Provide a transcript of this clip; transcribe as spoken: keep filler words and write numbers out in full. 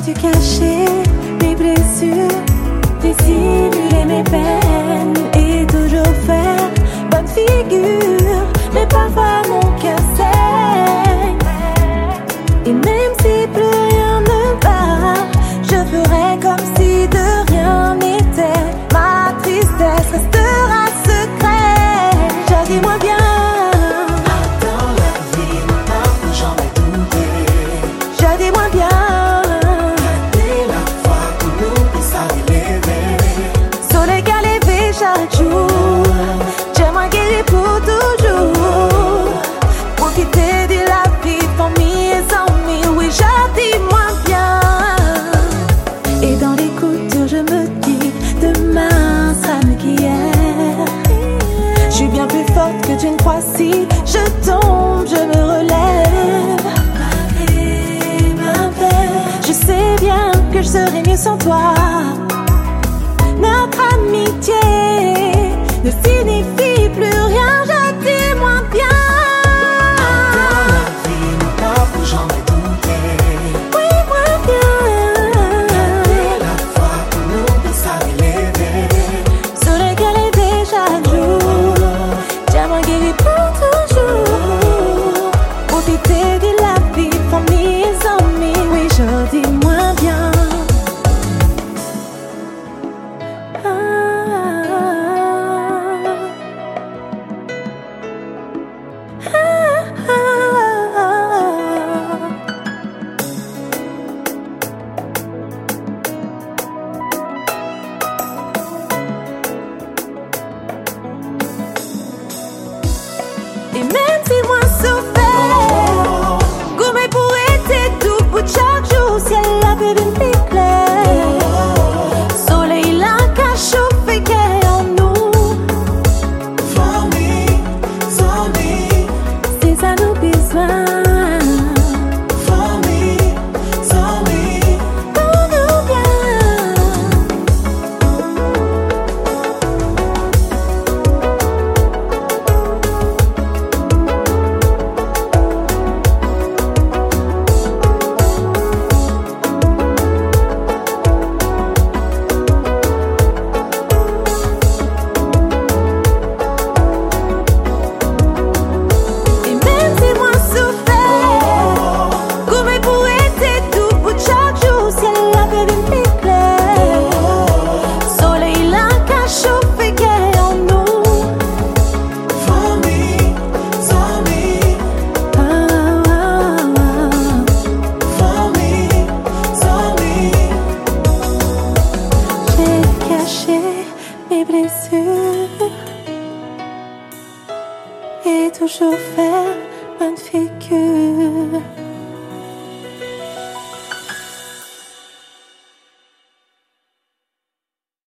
su cacher mes blessures, dissimuler mes peines et toujours faire bonne figure. Mais parfois mon cœur saigne, et même si plus rien ne va, je ferai comme si de rien n'était. Ma tristesse restera secret. Je dis moi bien. Dans la vie, maintenant que j'en ai douté, Je dis moi bien. dès la fois que nous puisse arriver. Soleil qu'à lever chaque jour, j'aimerais guérir pour toujours. Profiter de la vie, famille et amis, oui je dis moi bien. Et dans les coups durs je me dis, demain sera mieux qu'hier. Je suis bien plus forte que tu ne crois, si je tombe, je me relève. Malgré ma peine, je sais bien que je serai mieux sans toi. Notre amitié ne signifie plus rien, je dis moi bien. Dans la vie, maintenant que j'en ai douté, Oui, moi bien. dès la fois que nous puisse arriver. Soleil qu'elle est déjà jour, j'aimerais guérir pour toujours. Profiter de la vie, famille et amis, oui je dis moi bien. Et même si moi souffert, gourmet pour être tout pour chaque jour, ciel la paix d'une plus claire. Soleil là qu'a chauffé qu'est en nous. For me, for me, C'est ça nos besoins. for me, for me. Pour nous bien. Et même si moi souffert, gourmet pour être tout pour chaque jour, ciel la paix d'une plus claire. Soleil là qu'a chauffé qu'est en nous. For me, for me, Ah, ah, ah. for me, for me. J'ai caché mes blessures et toujours faire bonne figure.